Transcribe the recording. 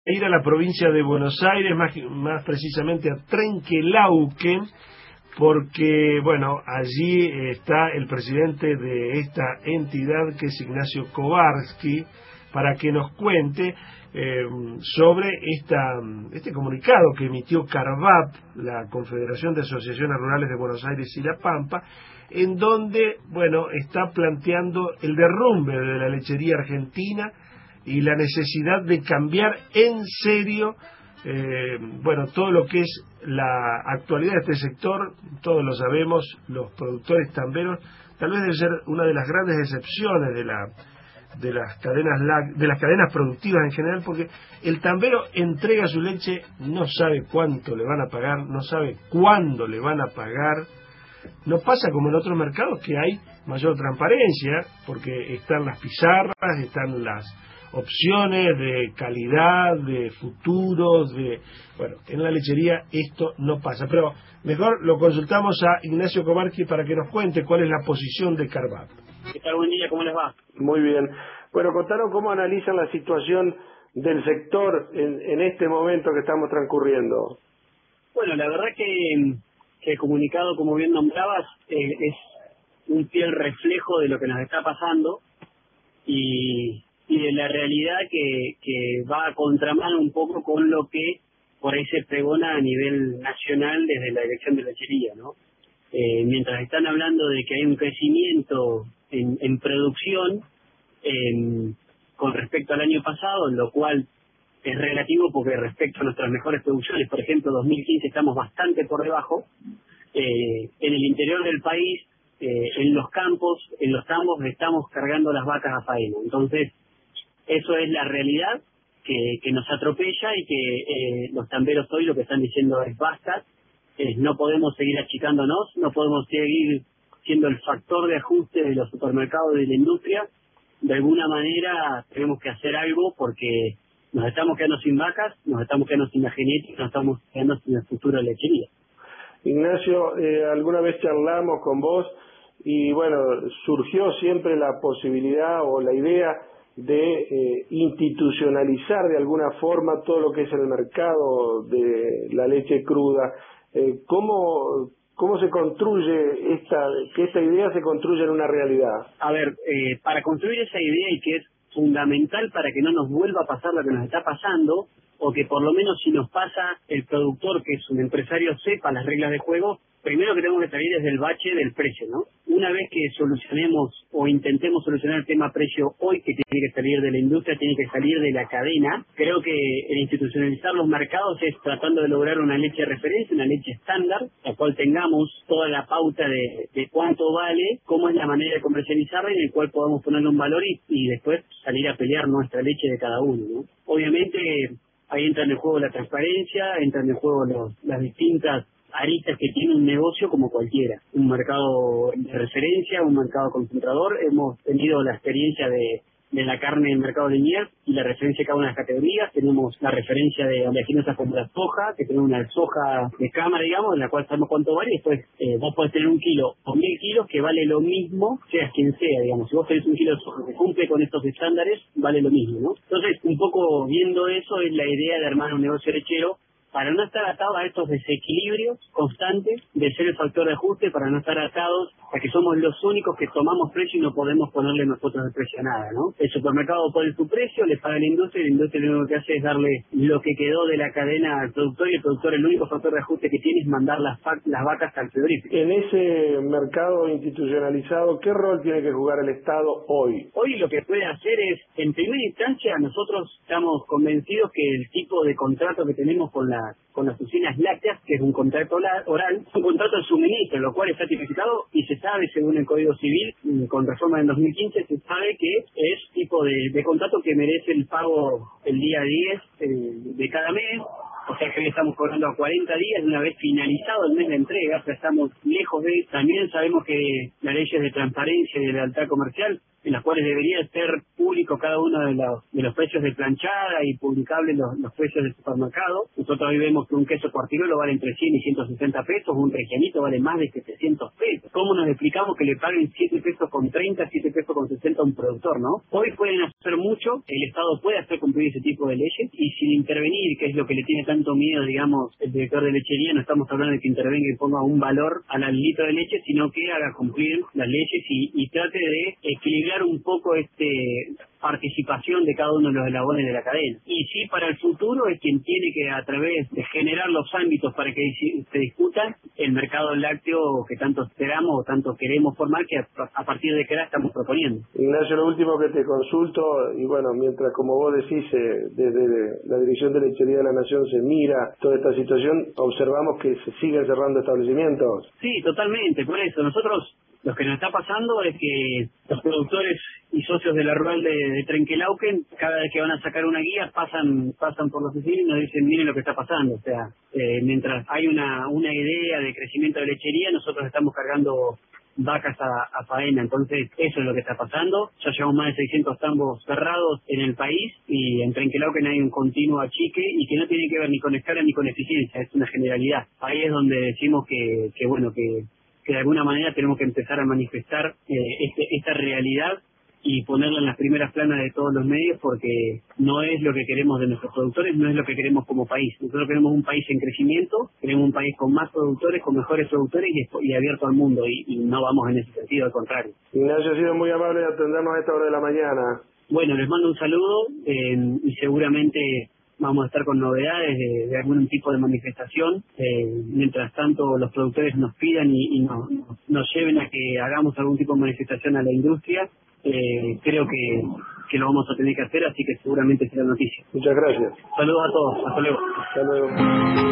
ir a la provincia de Buenos Aires, más precisamente a Trenquelauquen, porque, bueno, allí está el presidente de esta entidad, que es Ignacio Kowarski, para que nos cuente sobre este comunicado que emitió CARVAP, la Confederación de Asociaciones Rurales de Buenos Aires y La Pampa, en donde, bueno, está planteando el derrumbe de la lechería argentina y la necesidad de cambiar en serio todo lo que es la actualidad de este sector. Todos lo sabemos, los productores tamberos tal vez debe ser una de las grandes excepciones de las cadenas productivas en general, porque el tambero entrega su leche, no sabe cuánto le van a pagar, no sabe cuándo le van a pagar. No pasa como en otros mercados, que hay mayor transparencia, porque están las pizarras, están las opciones de calidad, de futuros, en la lechería esto no pasa. Pero mejor lo consultamos a Ignacio Kowarski para que nos cuente cuál es la posición de CARVAP. ¿Qué tal? Buen día, ¿cómo les va? Muy bien. Bueno, contanos cómo analizan la situación del sector en este momento que estamos transcurriendo. Bueno, la verdad que el comunicado, como bien nombrabas, es un fiel reflejo de lo que nos está pasando y de la realidad que va a contramano un poco con lo que por ahí se pregona a nivel nacional desde la Dirección de Lechería, ¿no? Mientras están hablando de que hay un crecimiento en producción con respecto al año pasado, lo cual es relativo porque respecto a nuestras mejores producciones, por ejemplo, 2015 estamos bastante por debajo. En el interior del país, en los campos, en los tambos, estamos cargando las vacas a faena. Entonces, eso es la realidad que nos atropella y que los tamberos hoy lo que están diciendo es basta. No podemos seguir achicándonos, no podemos seguir siendo el factor de ajuste de los supermercados y de la industria. De alguna manera tenemos que hacer algo porque nos estamos quedando sin vacas, nos estamos quedando sin la genética, nos estamos quedando sin el futuro de la lechería. Ignacio, alguna vez charlamos con vos y bueno, surgió siempre la posibilidad o la idea de institucionalizar de alguna forma todo lo que es el mercado de la leche cruda. ¿Cómo se construye que esta idea se construya en una realidad? A ver, para construir esa idea, y que es fundamental para que no nos vuelva a pasar lo que nos está pasando, o que por lo menos si nos pasa, el productor, que es un empresario, sepa las reglas de juego, primero que tenemos que salir desde el bache del precio, ¿no? Una vez que solucionemos o intentemos solucionar el tema precio hoy, que tiene que salir de la industria, tiene que salir de la cadena, creo que el institucionalizar los mercados es tratando de lograr una leche de referencia, una leche estándar, la cual tengamos toda la pauta de cuánto vale, cómo es la manera de comercializarla y en el cual podamos ponerle un valor y después salir a pelear nuestra leche de cada uno, ¿no? Obviamente ahí entra en el juego la transparencia, entra en el juego las distintas aristas que tiene un negocio como cualquiera. Un mercado de referencia, un mercado concentrador. Hemos tenido la experiencia de la carne en mercado lineal y la referencia de cada una de las categorías. Tenemos la referencia de oleaginosas como la soja, que tenemos una soja de cámara, digamos, en la cual sabemos cuánto vale. Y después vos podés tener 1 kilo o 1000 kilos que vale lo mismo, seas quien sea, digamos. Si vos tenés 1 kilo de soja que cumple con estos estándares, vale lo mismo, ¿no? Entonces, un poco viendo eso es la idea de armar un negocio lechero, para no estar atados a estos desequilibrios constantes de ser el factor de ajuste, para no estar atados a que somos los únicos que tomamos precio y no podemos ponerle nosotros el precio a nada, ¿no? El supermercado pone su precio, le paga la industria y la industria lo único que hace es darle lo que quedó de la cadena al productor y el productor el único factor de ajuste que tiene es mandar las vacas al frigorífico. En ese mercado institucionalizado, ¿qué rol tiene que jugar el Estado hoy? Hoy lo que puede hacer es, en primera instancia, nosotros estamos convencidos que el tipo de contrato que tenemos con las usinas lácteas, que es un contrato oral, un contrato de suministro, lo cual está tipificado y se sabe, según el Código Civil, con reforma del 2015, se sabe que es tipo de contrato que merece el pago el día 10 de cada mes. O sea que hoy estamos cobrando a 40 días una vez finalizado el mes de entrega, o sea, estamos lejos de. También sabemos que las leyes de transparencia y de lealtad comercial en las cuales debería ser público cada uno de los precios de planchada y publicables los precios del supermercado. Nosotros hoy vemos que un queso Cuartirolo vale entre 100 y 160 pesos, un Reggianito vale más de 700 pesos. ¿Cómo nos explicamos que le paguen 7 pesos con 30, 7 pesos con 60 a un productor, no? Hoy pueden hacer mucho, el Estado puede hacer cumplir ese tipo de leyes, y sin intervenir, que es lo que le tiene tanto miedo, digamos, el director de lechería, no estamos hablando de que intervenga y ponga un valor al litro de leche, sino que haga cumplir las leyes y trate de equilibrar un poco participación de cada uno de los eslabones de la cadena. Y sí, para el futuro es quien tiene que, a través de generar los ámbitos para que se discutan el mercado lácteo que tanto esperamos o tanto queremos formar, que a partir de qué edad estamos proponiendo. Ignacio, lo último que te consulto, y bueno, mientras, como vos decís, desde la Dirección de Lechería de la Nación se mira toda esta situación, observamos que se siguen cerrando establecimientos. Sí, totalmente, por eso nosotros lo que nos está pasando es que los productores y socios de la rural de Trenquelauquen, cada vez que van a sacar una guía, pasan por la oficina y nos dicen, miren lo que está pasando. O sea, mientras hay una idea de crecimiento de lechería, nosotros estamos cargando vacas a faena. Entonces, eso es lo que está pasando. Ya llevamos más de 600 tambos cerrados en el país, y en Trenquelauquen hay un continuo achique, y que no tiene que ver ni con escala ni con eficiencia, es una generalidad. Ahí es donde decimos que de alguna manera tenemos que empezar a manifestar esta realidad y ponerla en las primeras planas de todos los medios, porque no es lo que queremos de nuestros productores, no es lo que queremos como país. Nosotros queremos un país en crecimiento, queremos un país con más productores, con mejores productores y abierto al mundo, y no vamos en ese sentido, al contrario. Ignacio, ha sido muy amable de atendernos a esta hora de la mañana. Bueno, les mando un saludo, y seguramente vamos a estar con novedades de algún tipo de manifestación. Mientras tanto, los productores nos pidan y nos lleven a que hagamos algún tipo de manifestación a la industria. Creo que lo vamos a tener que hacer, así que seguramente será noticia. Muchas gracias. Saludos a todos, hasta luego. Hasta luego.